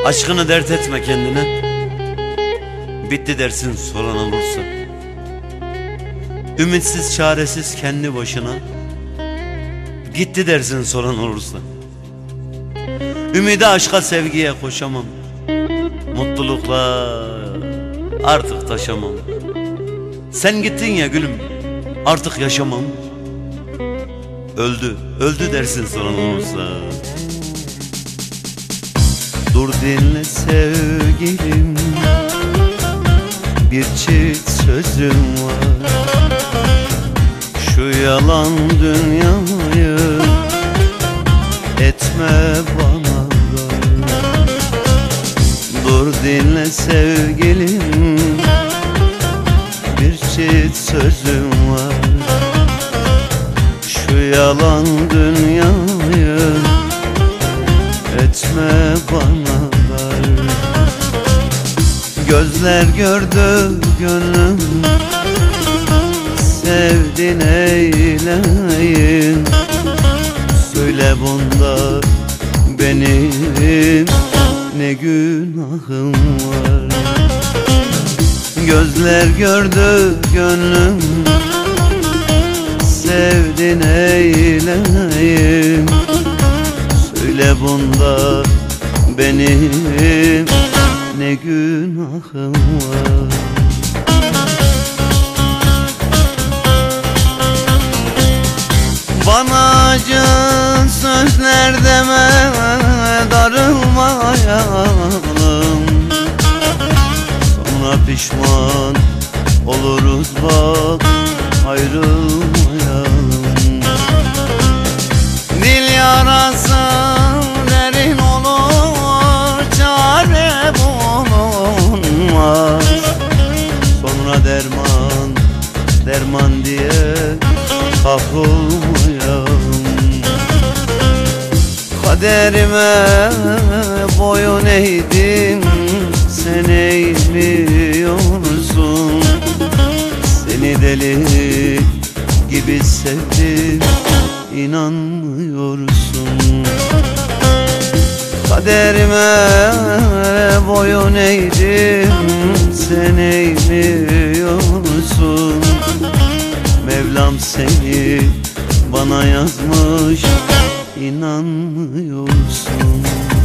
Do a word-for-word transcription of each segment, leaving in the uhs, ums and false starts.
Aşkını dert etme kendine, bitti dersin soran olursa. Ümitsiz çaresiz kendi başına, gitti dersin soran olursa. Ümide aşka sevgiye koşamam, mutlulukla artık taşamam. Sen gittin ya gülüm, artık yaşamam. Öldü, öldü dersin soran olursa. Dur dinle sevgilim, bir çift sözüm var. Şu yalan dünyayı etme bana dar. Dur dinle sevgilim, bir çift sözüm var. Şu yalan dünyayı etme bana dar. Gözler gördü gönlüm, sevdin eyleyin. Söyle bunda benim ne günahım var. Gözler gördü gönlüm, sevdin eyleyin. Söyle bunda benim ne günahım var. Bana acı sözler deme, darılmayalım. Sonra pişman oluruz bak, ayrılmayalım. Dil yarası derin olur, çare bulunmaz. Sonra derman, derman diye kahrolmayalım. Kaderime boyun eğdim, sen eğmiyorsun. Seni deli gibi sevdim, inanmıyorsun. Kaderime boyun eğdim, sen eğmiyorsun. Mevlam seni bana yazmış, inanmıyorsun.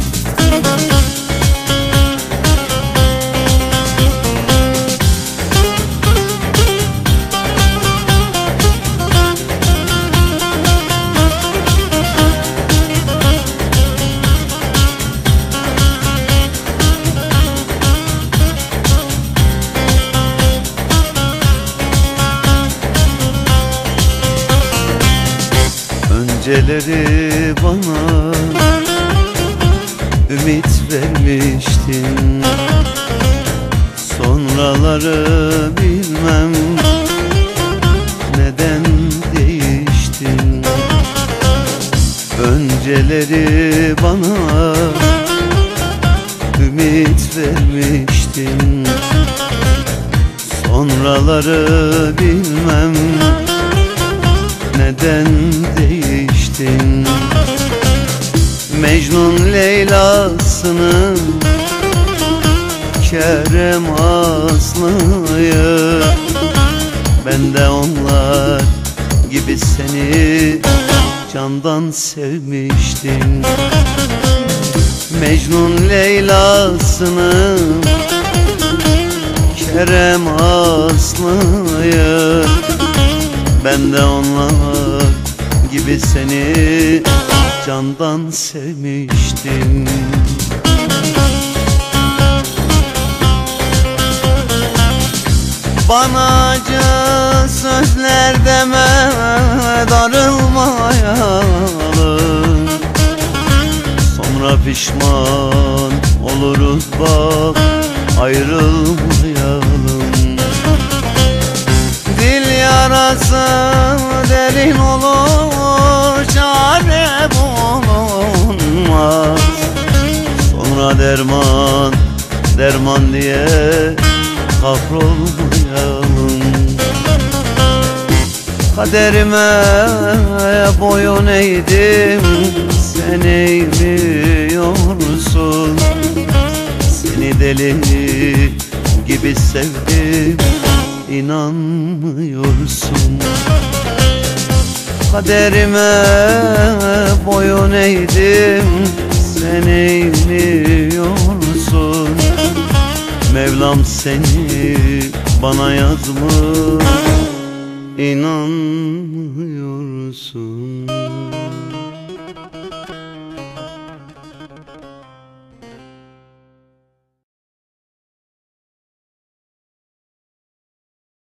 Önceleri bana ümit vermiştin, sonraları bilmem neden değiştin. Önceleri bana ümit vermiştin, sonraları bilmem neden değiştin. Mecnun Leyla'sını, Kerem Aslı'yı, ben de onlar gibi seni candan sevmiştim. Mecnun Leyla'sını, Kerem Aslı'yı, ben de onlar gibi seni candan sevmiştim. Bana acı sözler deme, darılmayalım. Sonra pişman oluruz bak, ayrılmayalım. Dil yarası derin olur, çare bulunmaz. Sonra derman, derman diye kahrolmayalım. Kaderime boyun eğdim, sen eğmiyorsun. deli gibi sevdim, inanmıyorsun. Kaderime boyun eğdim, sen eğmiyorsun. Mevlam seni bana yazmış, inanmıyorsun.